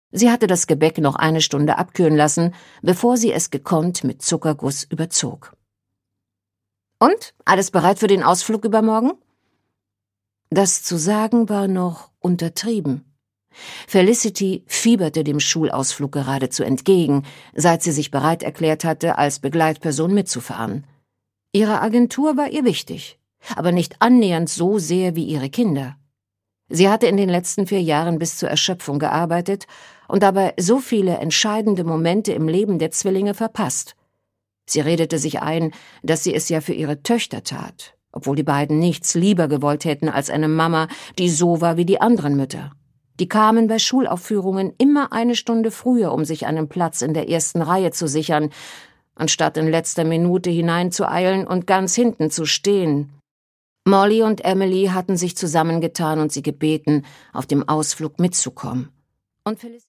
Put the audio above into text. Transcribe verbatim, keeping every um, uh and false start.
Sie hatte das Gebäck noch eine Stunde abkühlen lassen, bevor sie es gekonnt mit Zuckerguss überzog. »Und, alles bereit für den Ausflug übermorgen?« Das zu sagen war noch untertrieben. Felicity fieberte dem Schulausflug geradezu entgegen, seit sie sich bereit erklärt hatte, als Begleitperson mitzufahren. Ihre Agentur war ihr wichtig, aber nicht annähernd so sehr wie ihre Kinder. Sie hatte in den letzten vier Jahren bis zur Erschöpfung gearbeitet und dabei so viele entscheidende Momente im Leben der Zwillinge verpasst. Sie redete sich ein, dass sie es ja für ihre Töchter tat, obwohl die beiden nichts lieber gewollt hätten als eine Mama, die so war wie die anderen Mütter. Die kamen bei Schulaufführungen immer eine Stunde früher, um sich einen Platz in der ersten Reihe zu sichern, anstatt in letzter Minute hineinzueilen und ganz hinten zu stehen. Molly und Emily hatten sich zusammengetan und sie gebeten, auf dem Ausflug mitzukommen. Und Felicity